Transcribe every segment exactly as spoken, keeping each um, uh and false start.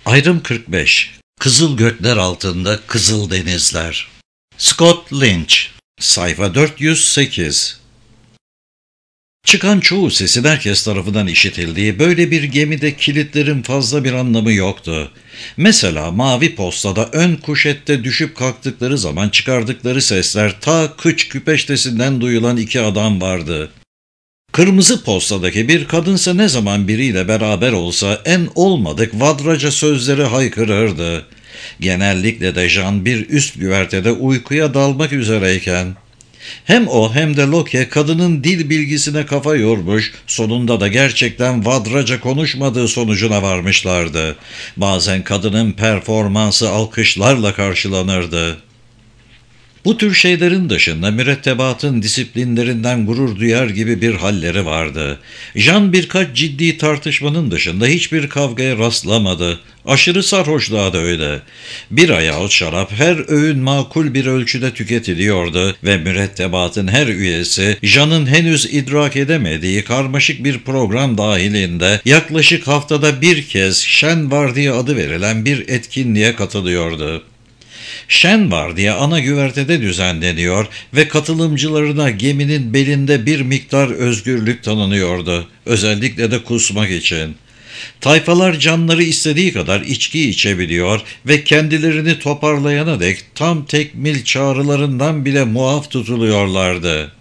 Ayrım kırk beş. Kızıl gökler altında kızıl denizler. Scott Lynch. Sayfa dört yüz sekiz. Çıkan çoğu sesin herkes tarafından işitildiği böyle bir gemide kilitlerin fazla bir anlamı yoktu. Mesela Mavi Posta'da ön kuşette düşüp kalktıkları zaman çıkardıkları sesler ta Kıç Küpeştesi'nden duyulan iki adam vardı. Kırmızı Posta'daki bir kadınsa ne zaman biriyle beraber olsa en olmadık vadraca sözleri haykırırdı. Genellikle de Jean bir üst güvertede uykuya dalmak üzereyken. Hem o hem de Locke kadının dil bilgisine kafa yormuş, sonunda da gerçekten vadraca konuşmadığı sonucuna varmışlardı. Bazen kadının performansı alkışlarla karşılanırdı. Bu tür şeylerin dışında mürettebatın disiplinlerinden gurur duyar gibi bir halleri vardı. Jean birkaç ciddi tartışmanın dışında hiçbir kavgaya rastlamadı. Aşırı sarhoşluğa da öyle. Bira yahut şarap her öğün makul bir ölçüde tüketiliyordu ve mürettebatın her üyesi Jean'ın henüz idrak edemediği karmaşık bir program dahilinde yaklaşık haftada bir kez şen vardiya adı verilen bir etkinliğe katılıyordu. Şen vardiya ana güvertede düzenleniyor ve katılımcılarına geminin belinde bir miktar özgürlük tanınıyordu. Özellikle de kusmak için. Tayfalar canları istediği kadar içki içebiliyor ve kendilerini toparlayana dek tam tekmil çağrılarından bile muaf tutuluyorlardı.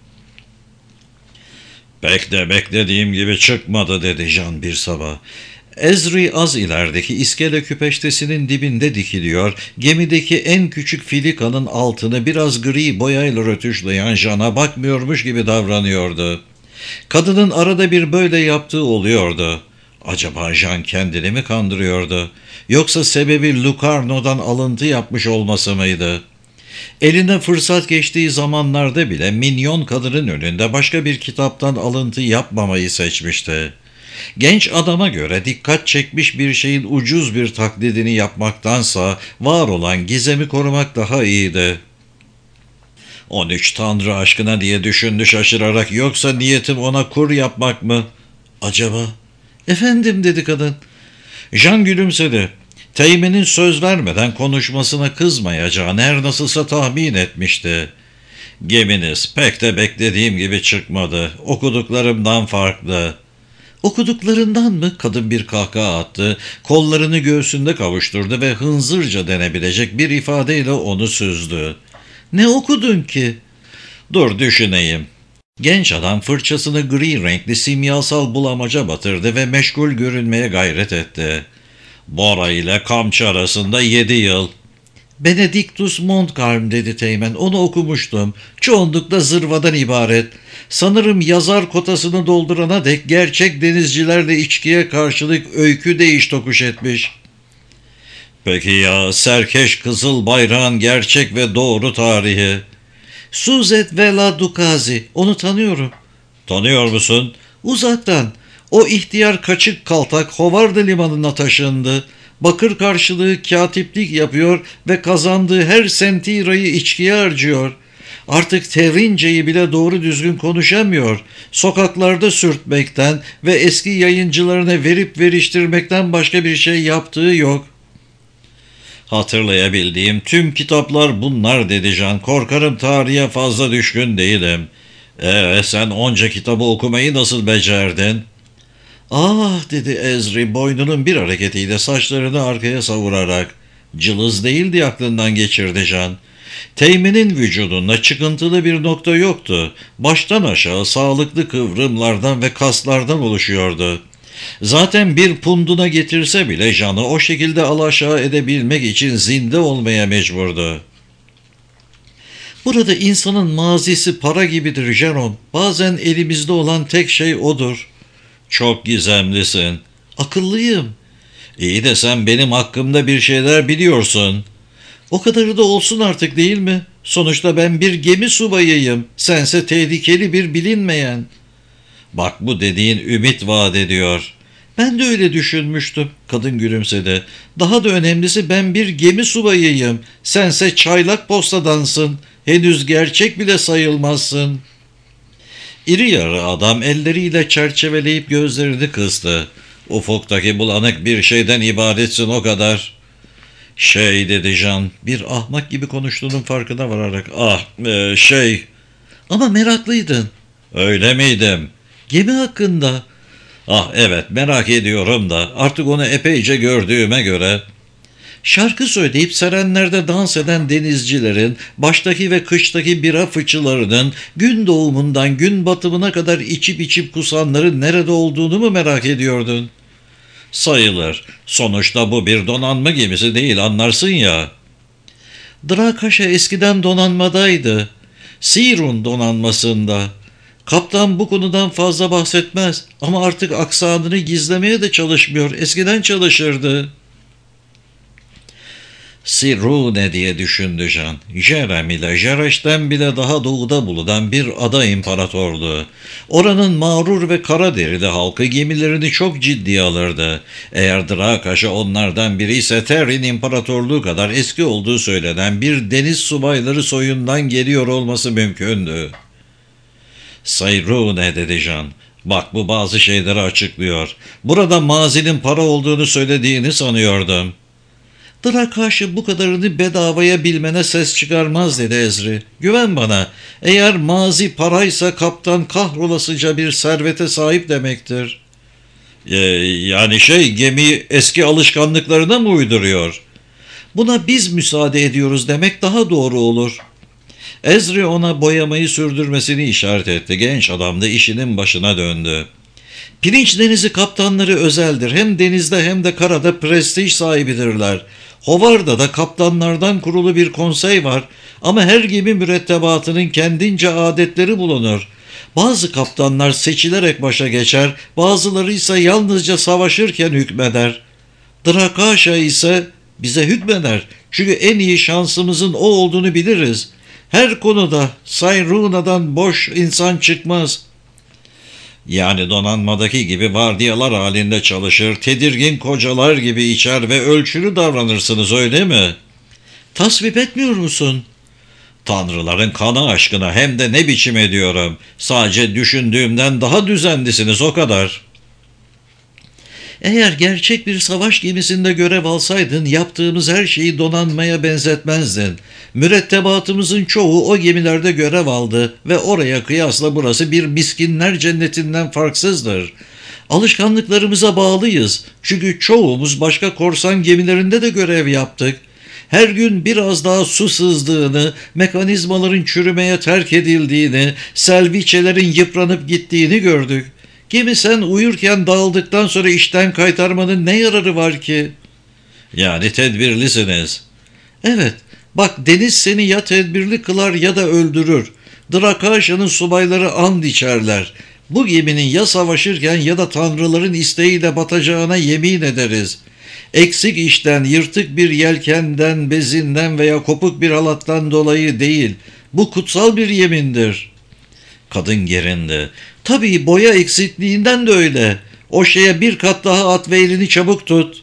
"Pek de beklediğim gibi çıkmadı," dedi Jean bir sabah. Ezri az ilerideki iskele küpeştesinin dibinde dikiliyor, gemideki en küçük filikanın altını biraz gri boyayla rötuşlayan Jean'a bakmıyormuş gibi davranıyordu. Kadının arada bir böyle yaptığı oluyordu. Acaba Jean kendini mi kandırıyordu? Yoksa sebebi Lucarno'dan alıntı yapmış olması mıydı? Eline fırsat geçtiği zamanlarda bile minyon kadının önünde başka bir kitaptan alıntı yapmamayı seçmişti. Genç adama göre dikkat çekmiş bir şeyin ucuz bir taklidini yapmaktansa var olan gizemi korumak daha iyiydi. On üç Tanrı aşkına diye düşündü şaşırarak, yoksa niyetim ona kur yapmak mı? Acaba? Efendim, dedi kadın. Jean gülümsedi. Teğmenin söz vermeden konuşmasına kızmayacağını her nasılsa tahmin etmişti. Geminiz pek de beklediğim gibi çıkmadı. Okuduklarımdan farklı. Okuduklarından mı? Kadın bir kahkaha attı, kollarını göğsünde kavuşturdu ve hınzırca denebilecek bir ifadeyle onu süzdü. Ne okudun ki? Dur düşüneyim. Genç adam fırçasını gri renkli simyasal bulamaca batırdı ve meşgul görünmeye gayret etti. Bora ile Kamçı arasında yedi yıl. Benedictus Montcalm, dedi Teğmen. Onu okumuştum. Çoğunlukla zırvadan ibaret. Sanırım yazar kotasını doldurana dek gerçek denizcilerle içkiye karşılık öykü değiş tokuş etmiş. Peki ya serkeş kızıl bayrağın gerçek ve doğru tarihi? Suzet ve La Ducazi. Onu tanıyorum. Tanıyor musun? Uzaktan. O ihtiyar kaçık kaltak Hovarda limanına taşındı. Bakır karşılığı katiplik yapıyor ve kazandığı her sentirayı içkiye harcıyor. Artık Tevrince'yi bile doğru düzgün konuşamıyor. Sokaklarda sürtmekten ve eski yayıncılarına verip veriştirmekten başka bir şey yaptığı yok. Hatırlayabildiğim tüm kitaplar bunlar, dedi Jean. Korkarım tarihe fazla düşkün değilim. Ee, sen onca kitabı okumayı nasıl becerdin? Ah, dedi Ezri boynunun bir hareketiyle saçlarını arkaya savurarak. Cılız değildi, aklından geçirdi Jean. Teğmenin vücudunda çıkıntılı bir nokta yoktu. Baştan aşağı sağlıklı kıvrımlardan ve kaslardan oluşuyordu. Zaten bir punduna getirse bile Jean'ı o şekilde alaşağı edebilmek için zinde olmaya mecburdu. Burada insanın mazisi para gibidir Jerome. Bazen elimizde olan tek şey odur. Çok gizemlisin. Akıllıyım. İyi de sen benim hakkımda bir şeyler biliyorsun. O kadarı da olsun artık, değil mi? Sonuçta ben bir gemi subayıyım. Sense tehlikeli bir bilinmeyen. Bak, bu dediğin ümit vaat ediyor. Ben de öyle düşünmüştüm. Kadın gülümsedi. Daha da önemlisi, ben bir gemi subayıyım. Sense çaylak postadansın. Henüz gerçek bile sayılmazsın. İri yarı adam elleriyle çerçeveleyip gözlerini kıstı. Ufuktaki bulanık bir şeyden ibaretsin, o kadar. Şey dedi Jean, bir ahmak gibi konuştuğunun farkına vararak. Ah e, şey. Ama meraklıydın. Öyle miydim? Gemi hakkında. Ah evet, merak ediyorum da artık onu epeyce gördüğüme göre. Şarkı söyleyip serenlerde dans eden denizcilerin, baştaki ve kıştaki bira fıçılarının, gün doğumundan gün batımına kadar içip içip kusanların nerede olduğunu mu merak ediyordun? Sayılır. Sonuçta bu bir donanma gemisi değil, anlarsın ya. Drakaşa eskiden donanmadaydı. Sirun donanmasında. Kaptan bu konudan fazla bahsetmez ama artık aksanını gizlemeye de çalışmıyor. Eskiden çalışırdı. Sirune diye düşündü Jean. Jerem ile Jereş'ten bile daha doğuda bulunan bir ada imparatorluğu. Oranın mağrur ve kara derili halkı gemilerini çok ciddiye alırdı. Eğer Drakaş'a onlardan biri ise Terrin İmparatorluğu kadar eski olduğu söylenen bir deniz subayları soyundan geliyor olması mümkündü. Sirune dedi Jean. Bak, bu bazı şeyleri açıklıyor. Burada mazinin para olduğunu söylediğini sanıyordum. Drakaş'ı bu kadarını bedavaya bilmene ses çıkarmaz dedi Ezri. Güven bana. Eğer mazi paraysa kaptan kahrolasıca bir servete sahip demektir. Ee, yani şey, gemi eski alışkanlıklarına mı uyduruyor? Buna biz müsaade ediyoruz demek daha doğru olur. Ezri ona boyamayı sürdürmesini işaret etti. Genç adam da işinin başına döndü. Pirinç denizi kaptanları özeldir. Hem denizde hem de karada prestij sahibidirler. Hovarda'da kaptanlardan kurulu bir konsey var ama her gemi mürettebatının kendince adetleri bulunur. Bazı kaptanlar seçilerek başa geçer, bazıları ise yalnızca savaşırken hükmeder. Drakaşa ise bize hükmeder çünkü en iyi şansımızın o olduğunu biliriz. Her konuda Sayruna'dan boş insan çıkmaz. Yani donanmadaki gibi vardiyalar halinde çalışır, tedirgin kocalar gibi içer ve ölçülü davranırsınız, öyle mi? Tasvip etmiyor musun? Tanrıların kanı aşkına, hem de ne biçim ediyorum. Sadece düşündüğümden daha düzenlisiniz, o kadar. Eğer gerçek bir savaş gemisinde görev alsaydın yaptığımız her şeyi donanmaya benzetmezdin. Mürettebatımızın çoğu o gemilerde görev aldı ve oraya kıyasla burası bir miskinler cennetinden farksızdır. Alışkanlıklarımıza bağlıyız çünkü çoğumuz başka korsan gemilerinde de görev yaptık. Her gün biraz daha su sızdığını, mekanizmaların çürümeye terk edildiğini, selviçelerin yıpranıp gittiğini gördük. Gemi sen uyurken dağıldıktan sonra işten kaytarmanın ne yararı var ki? Yani tedbirlisiniz. Evet, bak, deniz seni ya tedbirli kılar ya da öldürür. Drakaşa'nın subayları and içerler. Bu geminin ya savaşırken ya da tanrıların isteğiyle batacağına yemin ederiz. Eksik işten, yırtık bir yelkenden, bezinden veya kopuk bir halattan dolayı değil. Bu kutsal bir yemindir. Kadın gerindi. Tabii boya eksikliğinden de öyle. O şeye bir kat daha at ve elini çabuk tut.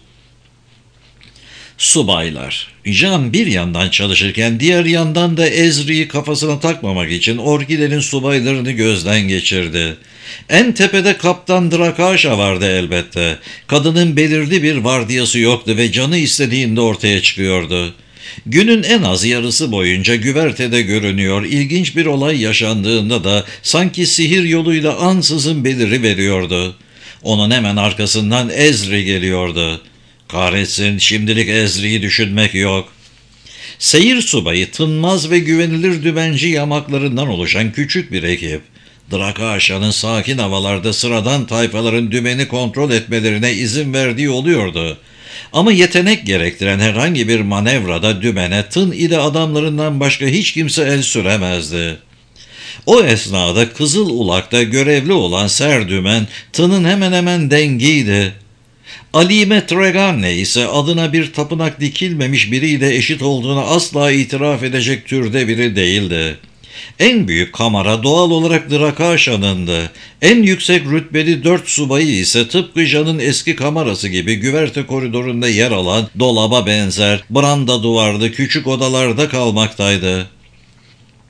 Subaylar. Jean bir yandan çalışırken diğer yandan da Ezri'yi kafasına takmamak için Orkilerin subaylarını gözden geçirdi. En tepede kaptan Drakaşa vardı elbette. Kadının belirli bir vardiyası yoktu ve canı istediğinde ortaya çıkıyordu. Günün en az yarısı boyunca güvertede görünüyor, ilginç bir olay yaşandığında da sanki sihir yoluyla ansızın beliri veriyordu. Onun hemen arkasından Ezri geliyordu. Kahretsin, şimdilik Ezri'yi düşünmek yok. Seyir subayı tınmaz ve güvenilir dümenci yamaklarından oluşan küçük bir ekip. Drakaşa'nın sakin havalarda sıradan tayfaların dümeni kontrol etmelerine izin verdiği oluyordu. Ama yetenek gerektiren herhangi bir manevrada dümene tın ile adamlarından başka hiç kimse el süremezdi. O esnada Kızıl Ulak'ta görevli olan Serdümen tının hemen hemen dengiydi. Alime Treganne ise adına bir tapınak dikilmemiş biriyle eşit olduğunu asla itiraf edecek türde biri değildi. En büyük kamera doğal olarak Drakaşa'nındı. En yüksek rütbeli dört subayı ise tıpkı Jan'ın eski kamerası gibi güverte koridorunda yer alan dolaba benzer branda duvarlı küçük odalarda kalmaktaydı.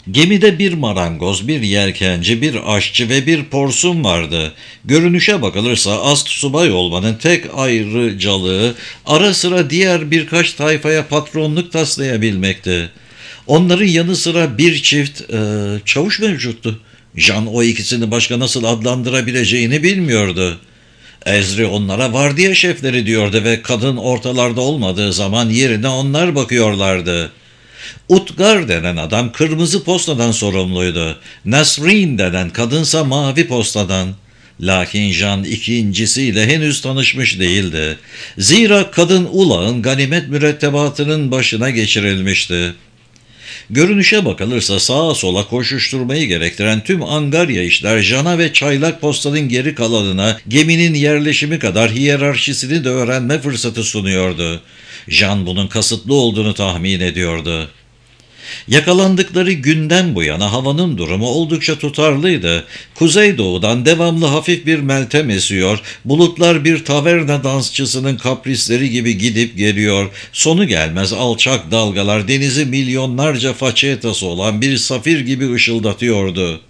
Gemide bir marangoz, bir yelkenci, bir aşçı ve bir porsun vardı. Görünüşe bakılırsa astsubay olmanın tek ayrıcalığı ara sıra diğer birkaç tayfaya patronluk taslayabilmekti. Onların yanı sıra bir çift e, çavuş mevcuttu. Jean o ikisini başka nasıl adlandırabileceğini bilmiyordu. Ezri onlara vardiya şefleri diyordu ve kadın ortalarda olmadığı zaman yerine onlar bakıyorlardı. Utgar denen adam kırmızı postadan sorumluydu. Nasrin denen kadınsa mavi postadan. Lakin Jean ikincisiyle henüz tanışmış değildi. Zira kadın ulağın ganimet mürettebatının başına geçirilmişti. Görünüşe bakılırsa sağa sola koşuşturmayı gerektiren tüm angarya işler Jean'a ve çaylak postanın geri kalanına geminin yerleşimi kadar hiyerarşisini de öğrenme fırsatı sunuyordu. Jean bunun kasıtlı olduğunu tahmin ediyordu. Yakalandıkları günden bu yana havanın durumu oldukça tutarlıydı. Kuzeydoğudan devamlı hafif bir meltem esiyor, bulutlar bir taverna dansçısının kaprisleri gibi gidip geliyor, sonu gelmez alçak dalgalar denizi milyonlarca façetası olan bir safir gibi ışıldatıyordu.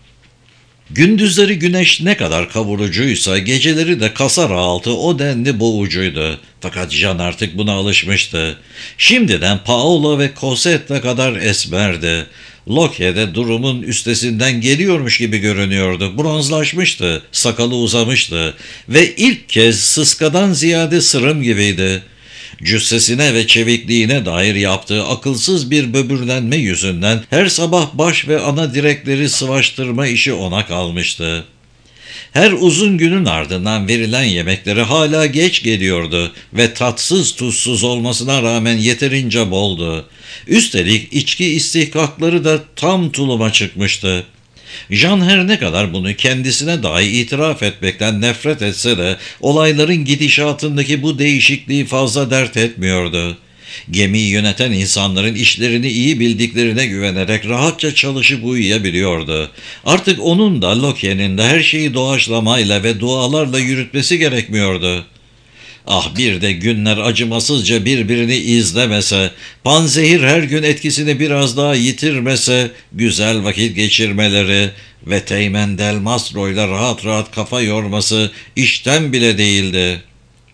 Gündüzleri güneş ne kadar kavurucuysa geceleri de kasara altı o denli boğucuydu. Fakat Jean artık buna alışmıştı. Şimdiden Paolo ve Cosette kadar esmerdi. Loke'de durumun üstesinden geliyormuş gibi görünüyordu. Bronzlaşmıştı, sakalı uzamıştı ve ilk kez sıskadan ziyade sırım gibiydi. Cüssesine ve çevikliğine dair yaptığı akılsız bir böbürlenme yüzünden her sabah baş ve ana direkleri sıvaştırma işi ona kalmıştı. Her uzun günün ardından verilen yemekleri hala geç geliyordu ve tatsız tuzsuz olmasına rağmen yeterince boldu. Üstelik içki istihkakları da tam tuluma çıkmıştı. Jean her ne kadar bunu kendisine dahi itiraf etmekten nefret etse de olayların gidişatındaki bu değişikliği fazla dert etmiyordu. Gemiyi yöneten insanların işlerini iyi bildiklerine güvenerek rahatça çalışıp uyuyabiliyordu. Artık onun da Loki'nin de her şeyi doğaçlamayla ve dualarla yürütmesi gerekmiyordu. Ah bir de günler acımasızca birbirini izlemese, panzehir her gün etkisini biraz daha yitirmese, güzel vakit geçirmeleri ve Teğmen Del Mastro'yla rahat rahat kafa yorması işten bile değildi.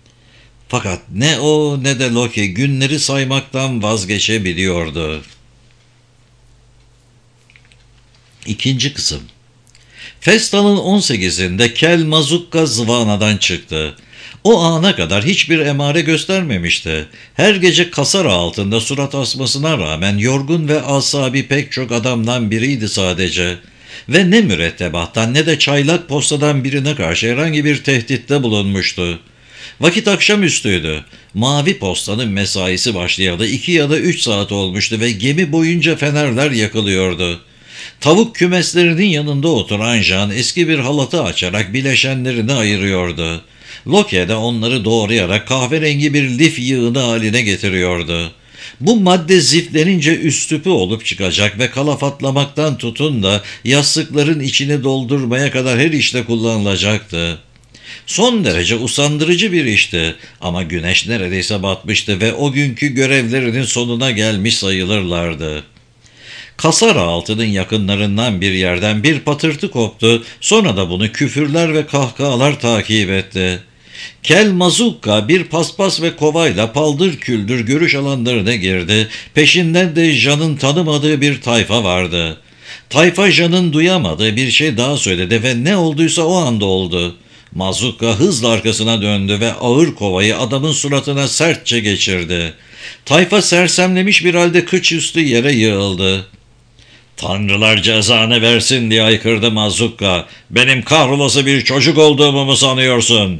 Fakat ne o ne de Loki günleri saymaktan vazgeçebiliyordu. İkinci kısım. Festanın on sekizinde Kel Mazukka Zvana'dan çıktı. O ana kadar hiçbir emare göstermemişti. Her gece kasara altında surat asmasına rağmen yorgun ve asabi pek çok adamdan biriydi sadece. Ve ne mürettebattan ne de çaylak postadan birine karşı herhangi bir tehditte bulunmuştu. Vakit akşamüstüydü. Mavi postanın mesaisi başlayalı iki ya da üç saat olmuştu ve gemi boyunca fenerler yakılıyordu. Tavuk kümeslerinin yanında oturan Jean eski bir halatı açarak bileşenlerini ayırıyordu. Loke de onları doğrayarak kahverengi bir lif yığını haline getiriyordu. Bu madde ziflenince üstüpü olup çıkacak ve kalafatlamaktan tutun da yastıkların içini doldurmaya kadar her işte kullanılacaktı. Son derece usandırıcı bir işti ama güneş neredeyse batmıştı ve o günkü görevlerinin sonuna gelmiş sayılırlardı. Kasara altının yakınlarından bir yerden bir patırtı koptu, sonra da bunu küfürler ve kahkahalar takip etti. Kel Mazukka bir paspas ve kovayla paldır küldür görüş alanlarına girdi, peşinden de Jean'ın tanımadığı bir tayfa vardı. Tayfa Jean'ın duyamadığı bir şey daha söyledi ve ne olduysa o anda oldu. Mazukka hızla arkasına döndü ve ağır kovayı adamın suratına sertçe geçirdi. Tayfa sersemlemiş bir halde kıç üstü yere yığıldı. "Tanrılar cezanı versin," diye haykırdı Mazukka. "Benim kahrolası bir çocuk olduğumu mu sanıyorsun?"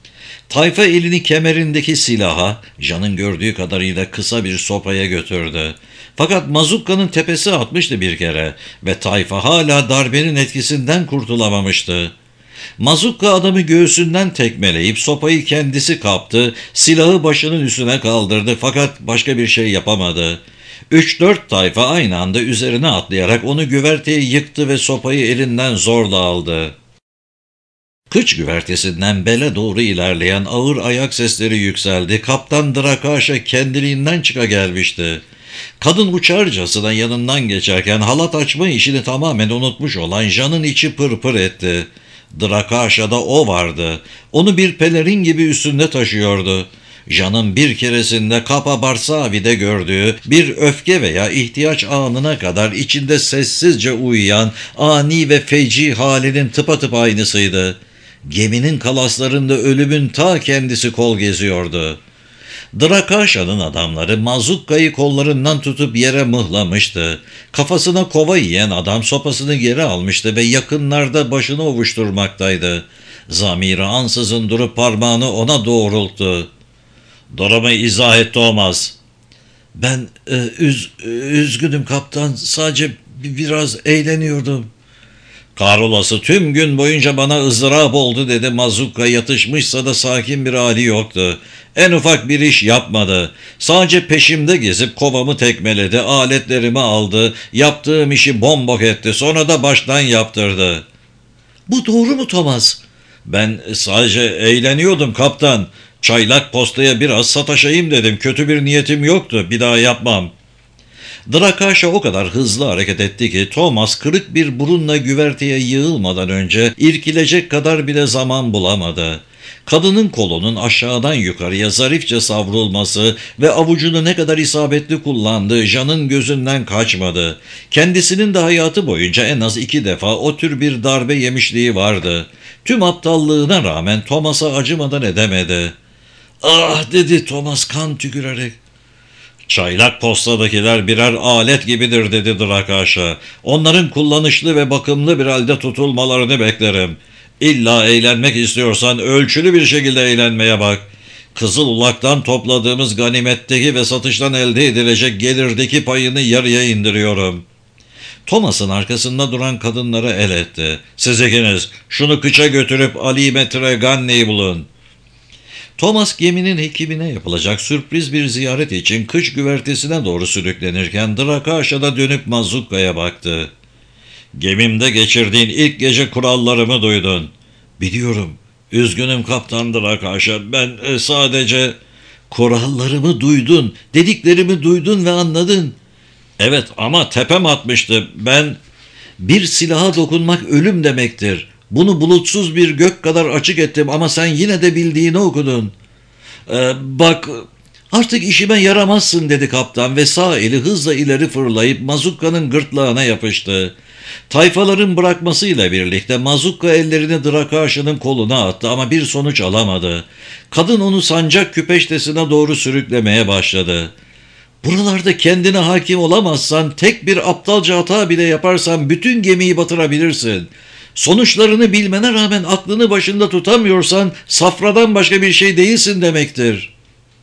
Tayfa elini kemerindeki silaha, Jean'ın gördüğü kadarıyla kısa bir sopaya götürdü. Fakat Mazukka'nın tepesi atmıştı bir kere ve tayfa hala darbenin etkisinden kurtulamamıştı. Mazukka adamı göğsünden tekmeleyip sopayı kendisi kaptı, silahı başının üstüne kaldırdı fakat başka bir şey yapamadı. Üç dört tayfa aynı anda üzerine atlayarak onu güverteye yıktı ve sopayı elinden zorla aldı. Kıç güvertesinden bele doğru ilerleyen ağır ayak sesleri yükseldi. Kaptan Drakaşa kendiliğinden çıka gelmişti. Kadın uçarcasına yanından geçerken halat açma işini tamamen unutmuş olan Jan'ın içi pırpır etti. Drakaşa'da o vardı. Onu bir pelerin gibi üstünde taşıyordu. Jan'ın bir keresinde Kapa Barsavi'de gördüğü bir öfke veya ihtiyaç anına kadar içinde sessizce uyuyan ani ve feci halinin tıpatıp aynısıydı. Geminin kalaslarında ölümün ta kendisi kol geziyordu. Drakaşa'nın adamları Mazukka'yı kollarından tutup yere mıhlamıştı. Kafasına kova yiyen adam sopasını geri almıştı ve yakınlarda başını ovuşturmaktaydı. Zamiri ansızın durup parmağını ona doğrulttu. "Durumu izah etti Thomas." "Ben e, üz, üzgünüm kaptan, sadece biraz eğleniyordum." "Kahrolası tüm gün boyunca bana ızdırap oldu" dedi. Mazukka yatışmışsa da sakin bir hali yoktu. En ufak bir iş yapmadı. Sadece peşimde gezip kovamı tekmeledi, aletlerimi aldı, yaptığım işi bombok etti, sonra da baştan yaptırdı. "Bu doğru mu Thomas?" "Ben sadece eğleniyordum kaptan. Çaylak postaya biraz sataşayım dedim. Kötü bir niyetim yoktu. Bir daha yapmam." Drakaşa o kadar hızlı hareket etti ki Thomas kırık bir burunla güverteye yığılmadan önce irkilecek kadar bile zaman bulamadı. Kadının kolunun aşağıdan yukarıya zarifçe savrulması ve avucunu ne kadar isabetli kullandığı Jan'ın gözünden kaçmadı. Kendisinin de hayatı boyunca en az iki defa o tür bir darbe yemişliği vardı. Tüm aptallığına rağmen Thomas'a acımadan edemedi. "Ah!" dedi Thomas kan tükürerek. "Çaylak postadakiler birer alet gibidir" dedi Drakaşa. "Onların kullanışlı ve bakımlı bir halde tutulmalarını beklerim. İlla eğlenmek istiyorsan ölçülü bir şekilde eğlenmeye bak. Kızıl Ulak'tan topladığımız ganimetteki ve satıştan elde edilecek gelirdeki payını yarıya indiriyorum." Thomas'ın arkasında duran kadınlara el etti. "Siz ikiniz şunu kıça götürüp Ali Metre Ganne'yi bulun." Thomas geminin hekimine yapılacak sürpriz bir ziyaret için kış güvertesine doğru sürüklenirken Drakaşa'da dönüp Mazukka'ya baktı. "Gemimde geçirdiğin ilk gece kurallarımı duydun." "Biliyorum. Üzgünüm kaptan Drakaşa. Ben e, sadece..." "Kurallarımı duydun. Dediklerimi duydun ve anladın." "Evet ama tepem atmıştı. Ben..." "Bir silaha dokunmak ölüm demektir. Bunu bulutsuz bir gök kadar açık ettim ama sen yine de bildiğini okudun." Ee, "Bak artık işime yaramazsın" dedi kaptan ve sağ eli hızla ileri fırlayıp Mazukka'nın gırtlağına yapıştı. Tayfaların bırakmasıyla birlikte Mazukka ellerini Drakaşa'nın koluna attı ama bir sonuç alamadı. Kadın onu sancak küpeştesine doğru sürüklemeye başladı. "Buralarda kendine hakim olamazsan, tek bir aptalca hata bile yaparsan bütün gemiyi batırabilirsin. Sonuçlarını bilmene rağmen aklını başında tutamıyorsan safradan başka bir şey değilsin demektir."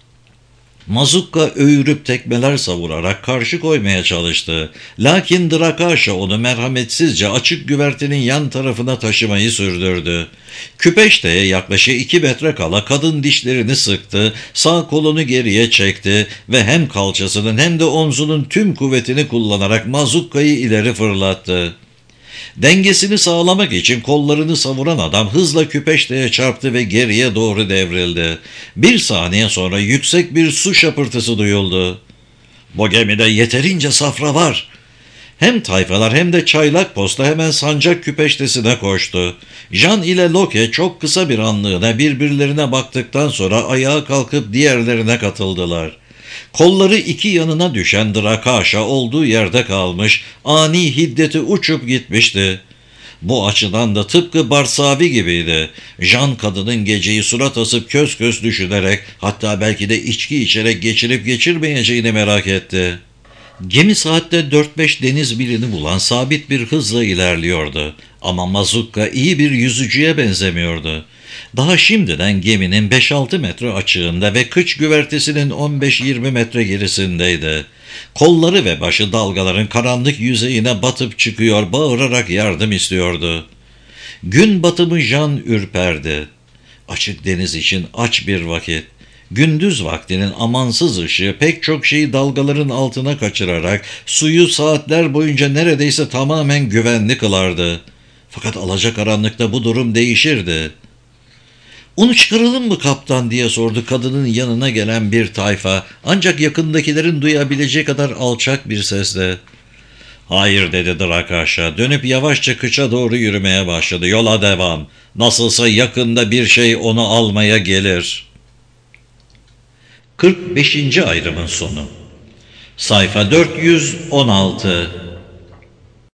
Mazukka öğürüp tekmeler savurarak karşı koymaya çalıştı. Lakin Drakaşa onu merhametsizce açık güvertenin yan tarafına taşımayı sürdürdü. Küpeşteye yaklaşık iki metre kala kadın dişlerini sıktı, sağ kolunu geriye çekti ve hem kalçasının hem de omzunun tüm kuvvetini kullanarak Mazukka'yı ileri fırlattı. Dengesini sağlamak için kollarını savuran adam hızla küpeşteye çarptı ve geriye doğru devrildi. Bir saniye sonra yüksek bir su şapırtısı duyuldu. "Bu gemide yeterince safra var." Hem tayfalar hem de çaylak posta hemen sancak küpeştesine koştu. Jan ile Loke çok kısa bir anlığına birbirlerine baktıktan sonra ayağa kalkıp diğerlerine katıldılar. Kolları iki yanına düşen Drakaşa olduğu yerde kalmış, ani hiddeti uçup gitmişti. Bu açıdan da tıpkı Barsavi gibiydi. Jan kadının geceyi surat asıp kös kös düşünerek, hatta belki de içki içerek geçirip geçirmeyeceğini merak etti. Gemi saatte dört beş deniz milini bulan sabit bir hızla ilerliyordu. Ama Mazukka iyi bir yüzücüye benzemiyordu. Daha şimdiden geminin beş altı metre açığında ve kıç güvertesinin on beş yirmi metre gerisindeydi. Kolları ve başı dalgaların karanlık yüzeyine batıp çıkıyor, bağırarak yardım istiyordu. Gün batımı Jan ürperdi. Açık deniz için aç bir vakit. Gündüz vaktinin amansız ışığı pek çok şeyi dalgaların altına kaçırarak suyu saatler boyunca neredeyse tamamen güvenli kılardı. Fakat alacakaranlıkta bu durum değişirdi. "Onu çıkaralım mı kaptan?" diye sordu kadının yanına gelen bir tayfa. Ancak yakındakilerin duyabileceği kadar alçak bir sesle. "Hayır," dedi Drakaşa. Dönüp yavaşça kıça doğru yürümeye başladı. "Yola devam. Nasılsa yakında bir şey onu almaya gelir." kırk beşinci ayrımın sonu. Sayfa dört yüz on altı.